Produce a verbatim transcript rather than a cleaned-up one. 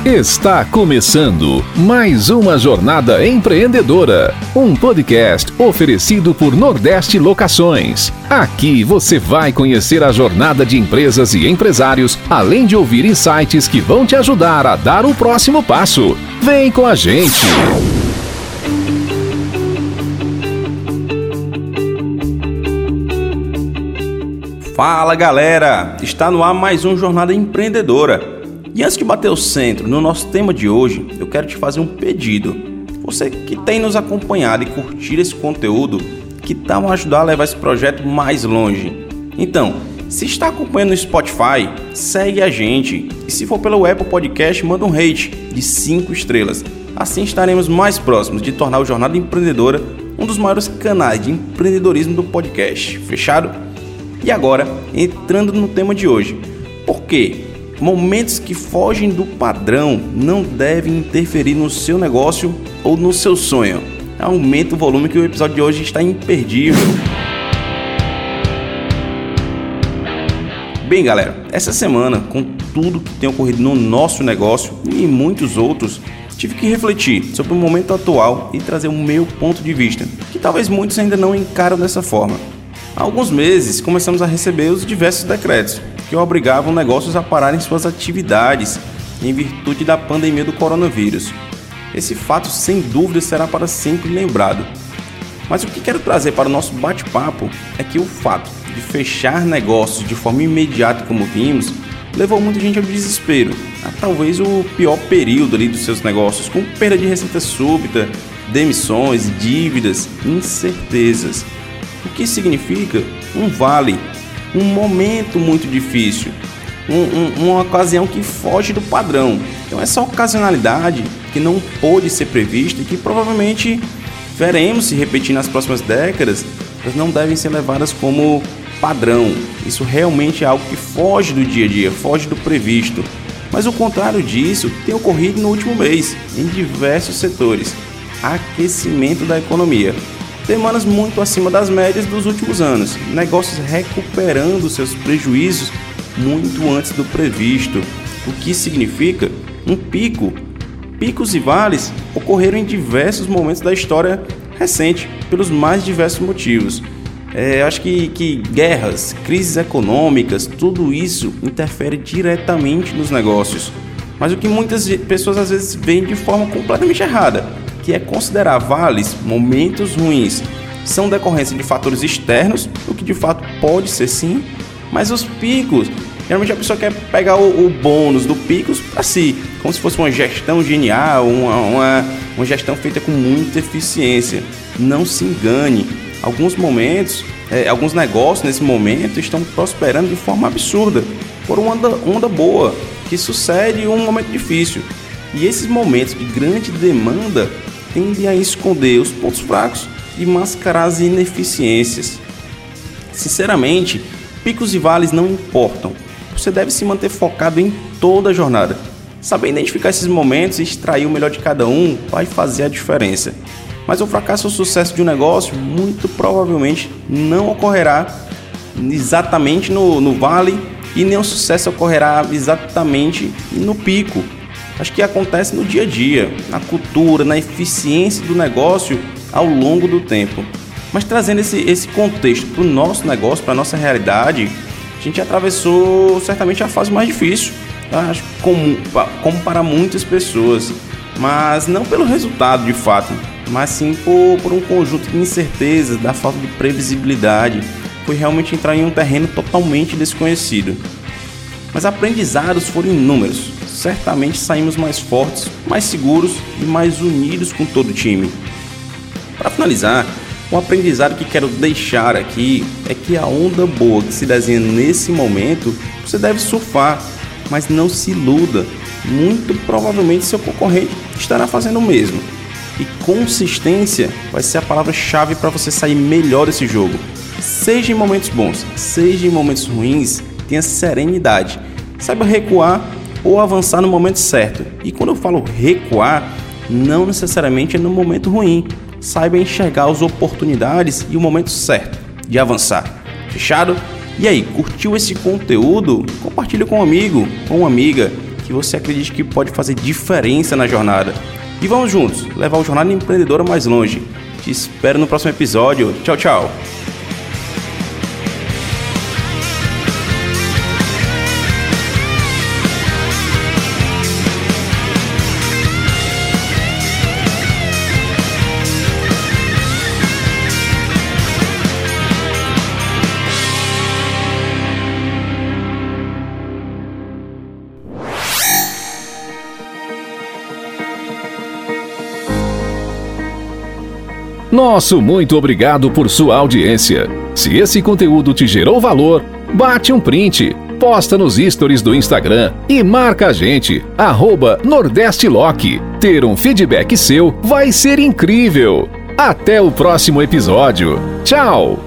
Está começando mais uma jornada empreendedora, um podcast oferecido por Nordeste Locações. Aqui você vai conhecer a jornada de empresas e empresários, além de ouvir insights que vão te ajudar a dar o próximo passo. Vem com a gente! Fala galera, está no ar mais um Jornada Empreendedora. E antes de bater o centro no nosso tema de hoje, eu quero te fazer um pedido. Você que tem nos acompanhado e curtir esse conteúdo, que tal ajudar a levar esse projeto mais longe? Então, se está acompanhando no Spotify, segue a gente. E se for pelo Apple Podcast, manda um rate de cinco estrelas. Assim estaremos mais próximos de tornar o Jornada Empreendedora um dos maiores canais de empreendedorismo do podcast. Fechado? E agora, entrando no tema de hoje. Por quê? Momentos que fogem do padrão não devem interferir no seu negócio ou no seu sonho. Aumenta o volume que o episódio de hoje está imperdível. Bem galera, essa semana, com tudo que tem ocorrido no nosso negócio e em muitos outros, tive que refletir sobre o momento atual e trazer o meu ponto de vista, que talvez muitos ainda não encaram dessa forma. Há alguns meses começamos a receber os diversos decretos que obrigavam negócios a pararem suas atividades em virtude da pandemia do coronavírus. Esse fato, sem dúvida, será para sempre lembrado. Mas o que quero trazer para o nosso bate-papo é que o fato de fechar negócios de forma imediata, como vimos, levou muita gente ao desespero, a talvez o pior período ali dos seus negócios, com perda de receita súbita, demissões, dívidas, incertezas. O que significa um vale, um momento muito difícil, um, um, uma ocasião que foge do padrão. Então essa ocasionalidade que não pôde ser prevista e que provavelmente veremos se repetir nas próximas décadas, elas não devem ser levadas como padrão. Isso realmente é algo que foge do dia a dia, foge do previsto. Mas o contrário disso tem ocorrido no último mês, em diversos setores. Aquecimento da economia. Demandas muito acima das médias dos últimos anos, negócios recuperando seus prejuízos muito antes do previsto, o que significa um pico. Picos e vales ocorreram em diversos momentos da história recente, pelos mais diversos motivos. É, acho que, que guerras, crises econômicas, tudo isso interfere diretamente nos negócios. Mas o que muitas pessoas às vezes veem de forma completamente errada, que é considerar vales, momentos ruins, são decorrência de fatores externos, o que de fato pode ser sim, mas os picos, geralmente a pessoa quer pegar o, o bônus do picos para si, como se fosse uma gestão genial, uma, uma, uma gestão feita com muita eficiência. Não se engane, alguns momentos, é, alguns negócios nesse momento estão prosperando de forma absurda, por uma onda, onda boa, que sucede um momento difícil. E esses momentos de grande demanda tendem a esconder os pontos fracos e mascarar as ineficiências. Sinceramente, picos e vales não importam. Você deve se manter focado em toda a jornada. Saber identificar esses momentos e extrair o melhor de cada um vai fazer a diferença. Mas o fracasso ou o sucesso de um negócio muito provavelmente não ocorrerá exatamente no, no vale e nem o sucesso ocorrerá exatamente no pico. Acho que acontece no dia a dia, na cultura, na eficiência do negócio ao longo do tempo. Mas trazendo esse, esse contexto para o nosso negócio, para a nossa realidade, a gente atravessou certamente a fase mais difícil, tá? Acho como, como para muitas pessoas, mas não pelo resultado de fato, mas sim por, por um conjunto de incertezas, da falta de previsibilidade. Foi realmente entrar em um terreno totalmente desconhecido. Mas aprendizados foram inúmeros. Certamente saímos mais fortes, mais seguros e mais unidos com todo o time. Para finalizar, o aprendizado que quero deixar aqui é que a onda boa que se desenha nesse momento, você deve surfar, mas não se iluda. Muito provavelmente seu concorrente estará fazendo o mesmo. E consistência vai ser a palavra-chave para você sair melhor desse jogo. Seja em momentos bons, seja em momentos ruins, tenha serenidade. Saiba recuar ou avançar no momento certo. E quando eu falo recuar, não necessariamente é no momento ruim. Saiba enxergar as oportunidades e o momento certo de avançar. Fechado? E aí, curtiu esse conteúdo? Compartilhe com um amigo, com uma amiga que você acredite que pode fazer diferença na jornada. E vamos juntos levar o Jornada Empreendedora mais longe. Te espero no próximo episódio. Tchau, tchau! Nosso muito obrigado por sua audiência. Se esse conteúdo te gerou valor, bate um print, posta nos stories do Instagram e marca a gente, arroba NordesteLock. Ter um feedback seu vai ser incrível. Até o próximo episódio. Tchau!